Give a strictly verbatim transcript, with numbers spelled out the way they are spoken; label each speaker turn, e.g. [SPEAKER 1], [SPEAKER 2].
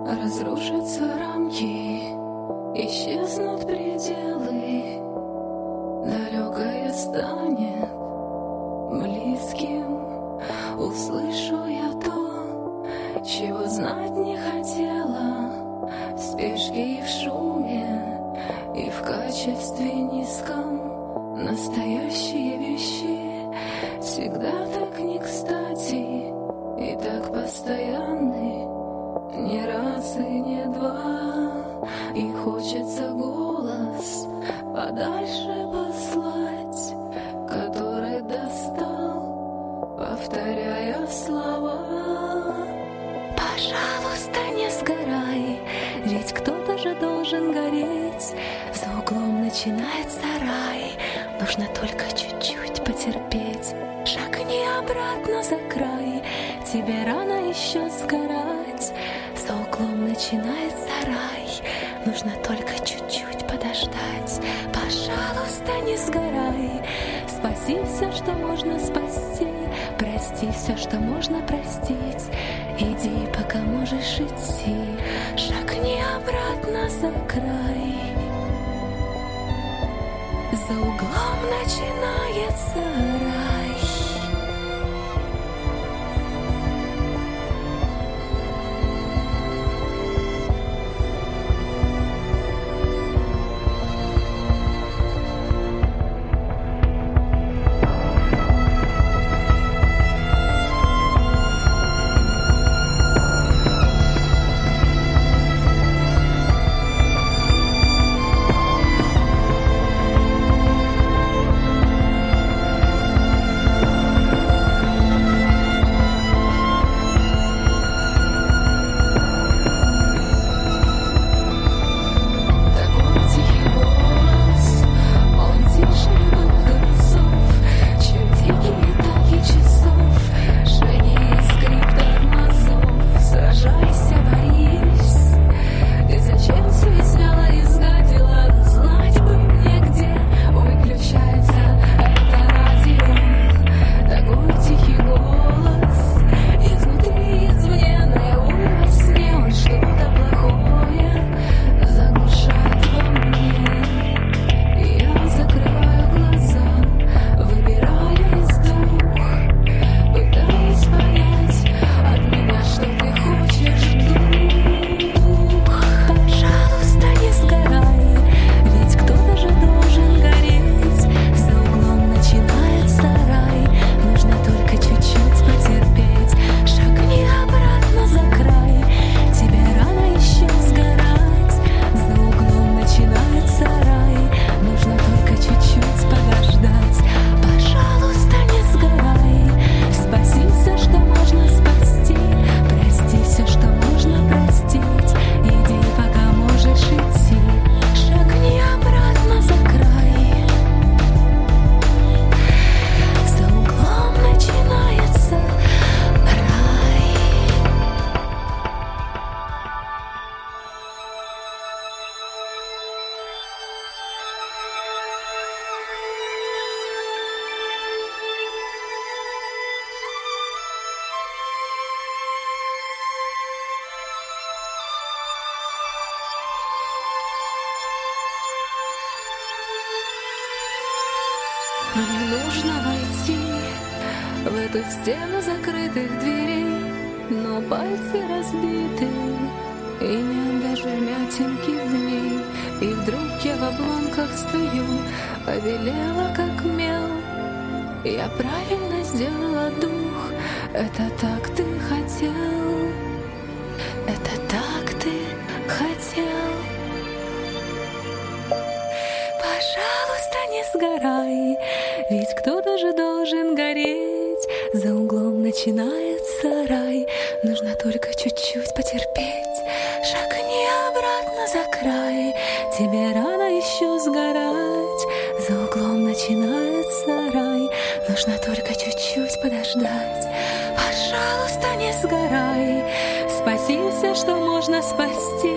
[SPEAKER 1] Разрушатся рамки, исчезнут пределы, далекое станет близким. Услышу я то, чего знать не хотела, в спешке и в шуме, и в качестве низком. Настоящие вещи всегда так не кстати и так постоянны, не раз и не два. И хочется голос подальше послать, который достал, повторяя слова. Пожалуйста, не сгорай, ведь кто-то же должен гореть. За углом начинается рай, нужно только чуть-чуть потерпеть. Шагни обратно за край, тебе рано еще сгорать. За углом начинается рай, нужно только чуть-чуть подождать. Пожалуйста, не сгорай, спаси все, что можно спасти, прости все, что можно простить. Иди, пока можешь идти, шагни обратно за край. За углом начинается рай. Мне нужно войти в эту стену закрытых дверей, но пальцы разбиты, и нет даже вмятинки в ней. И вдруг я в обломках стою, побелела как мел. Я правильно сделала дух, это так ты хотел, это так ты хотел. Пожалуйста, не сгорай, ведь кто-то же должен гореть. За углом начинается рай, нужно только чуть-чуть потерпеть. Шагни обратно за край, тебе рано еще сгорать. За углом начинается рай, нужно только чуть-чуть подождать. Пожалуйста, не сгорай, спаси все, что можно спасти,